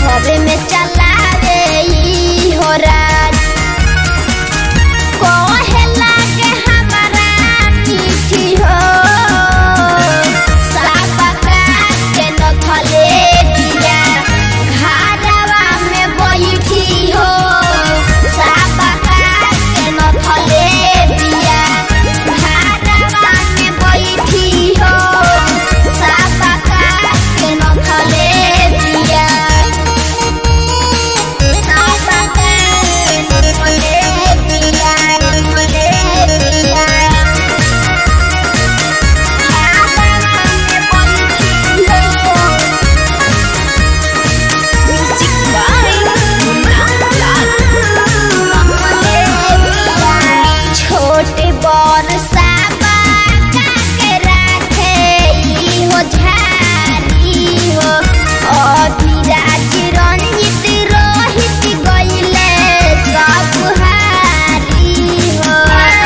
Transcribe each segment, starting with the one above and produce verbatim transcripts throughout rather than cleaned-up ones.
घरे में चलावे ई हो राज कोहे लागे हमारा मीठी हो साबका के न खले दिया घरवा में बैठी हो साबका के न खले दिया घरवा में बैठी हो साबका के न खले दिया साबका के न खले दिया खले दिया छोटे बड़ साबा के राखे ई हो झारी हो अभिराज रंजित रोहित गइले सब हारी हो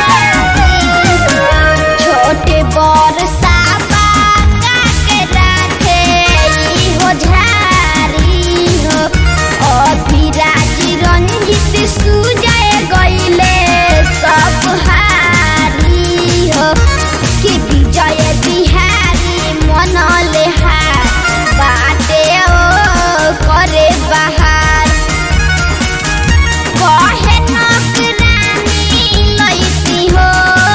छोटे बड़ साबा के राखे ई हो झारी हो अभिराज रंजित सुजय गइले सब हारी हो कि विजय बिहारी मनले हार बाटे ओ करे बहार कहे नौकरानी लैती हो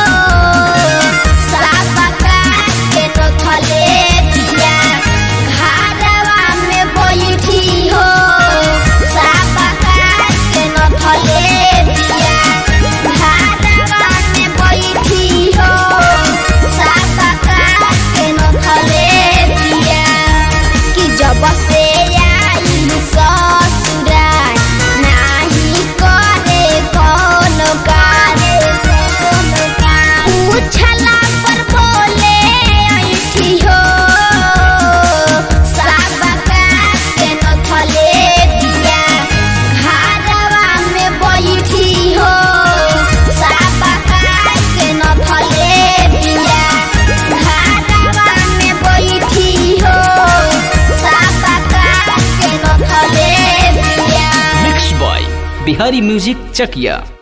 साबका के न खले दिया घरवा में बैठी हो साबका के न खले दिया घरवा में बैठी हो साबका के न खले दिया कि जब से आई ससुराल नाही करे कौन कारे पूछला पर बोले ऐठी हो साबका के न खले दिया घरवा में बैठी हो साबका के न खले दिया घरवा में बैठी हो साबका के न खले दिया। मिक्स बॉय बिहारी म्यूजिक चकिया।